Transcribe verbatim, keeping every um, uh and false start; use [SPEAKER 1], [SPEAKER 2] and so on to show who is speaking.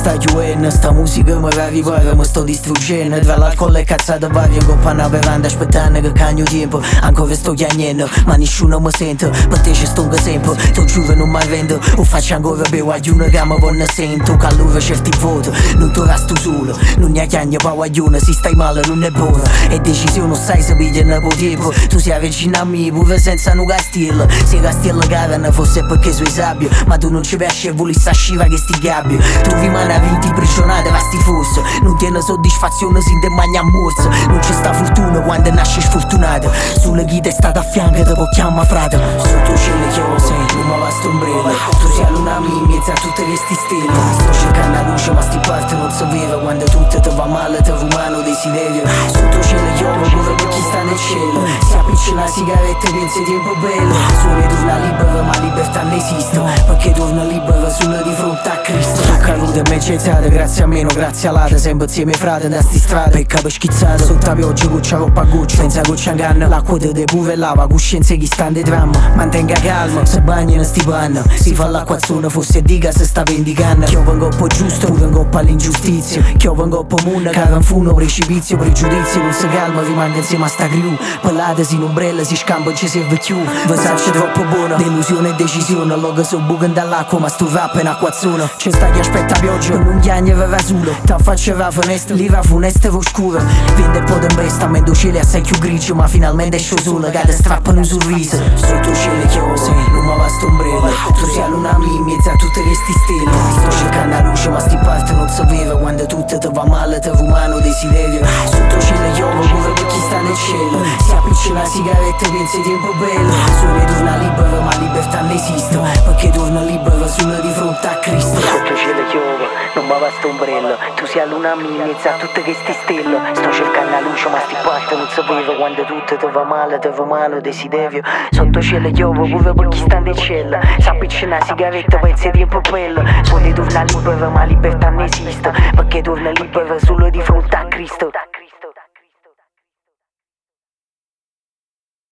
[SPEAKER 1] sta chiudendo, sta musica mi fa ripare, mi sto distruggendo. Tra l'alcol e cazzate varie, in coppa una veranda aspettando che cagno tempo. Ancora sto chiagnendo, ma nessuno mi sente. Per te ci sto sempre, tu giuro non mi arrendo. O faccio ancora più a una che mi pone sento. Che allora certi voto, non ti resto solo. Non ne chiagna pa guaglione, se stai male non è buono. E decisione sai se pigliano po' tempo. Tu sei vicino a me pure senza un castiello. Se castiello carane fosse perché sei sabbio, ma tu non ci pesci e voli sta sciva che sti gabbio. Tu rimani a vinti imprigionate va sti fosse. Non tiene soddisfazione sin te magna morso. Non c'è sta fortuna quando nasci sfortunata. Sulle chi è stata a fianco te può chiamare frate. Sotto cielo chiaro sei, non mi basta ombrella. Tu sei a luna mia in mezzo a tutte queste stelle. Sto cercando la luce ma sti parte non si vede. Quando tutto ti va male ti rumano desiderio. Sotto cielo chiaro pure per chi sta nel cielo. Si appiccica la sigaretta e pensi tempo bello. Sole torna libera ma libertà non esiste. Perché torna libera solo di fronte a Cristo. Tu caduta me gettata, grazie a me, no grazie a lata. Sempre insieme frate da sti strade. Pecca per schizzata, sotto la pioggia goccia coppa a goccia. Senza goccia canna, l'acqua te de pure lava. Coscienza chi sta in dramma, mantenga calma. Se bagna in sti panna, si fa l'acquazzone. Forse dica se sta vendicando. Che io vengo un po' giusto, tu vengo un po' all'ingiustizia. Che io vengo un po' munna, che non fu un precipizio. Pregiudizio non si calma, rimane insieme a sta crew. Pallate si ombrella, si scampa, non ci serve più. Versace troppo buona, delusione e decisione. Logo so bucan dall'acqua, ma sto rap è un'acquazzone. C'è sta chi aspetta pioggia, non chiagna va solo. T'ha faccia va finestra, lì va funesta oscura. Vende un po' d'investimento, cielo assai più grigio. Ma finalmente esce solo, che ti strappano un sorriso. Sotto cielo chiaro sei, non mi basta ombrella. Tu sei a luna mia in mezzo a tutte queste stelle. Sto cercando la luce ma sti parte non si vede. Quando tutto ti va male ti rumano desiderio. Sotto cielo chiaro pure per chi sta nel cielo. Si appiccica la sigaretta e pensi tempo bello. Sole torna libera ma libertà non esiste. Perché torna libera solo di fronte a Cristo. Sotto cielo chiaro, non mi basta ombrella. Tu sei a luna mia in mezzo a tutte queste stelle. Sto cercando la luce ma sti parte non si vede. Quando tutto ti va male ti rumano desiderio. Sotto cielo chiaro pure per chi sta nel cielo. Si appiccica la sigaretta e pensi tempo bello. Sole torna libera ma libertà non esiste. Perché torna libera solo di fronte a Cristo.